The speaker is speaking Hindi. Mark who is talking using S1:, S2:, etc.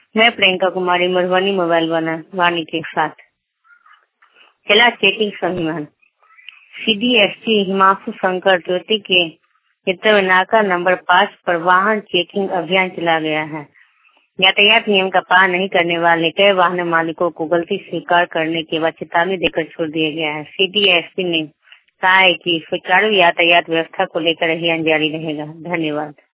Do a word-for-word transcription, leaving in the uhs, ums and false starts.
S1: मैं प्रियंका कुमारी मधुबनी मोबाइल वानी के साथ जिला चेकिंग संविधान सीडीएसपी हिमांशु शंकर ज्योति के नेतृत्व में नाका नंबर पाँच पर वाहन चेकिंग अभियान चला गया है। यातायात नियम का पालन नहीं करने वाले कई वाहन मालिकों को गलती स्वीकार करने के बाद चेतावनी देकर छोड़ दिया गया है। सीडीएसपी ने कहा है कि सुचारू यातायात व्यवस्था को लेकर अभियान जारी रहेगा। धन्यवाद।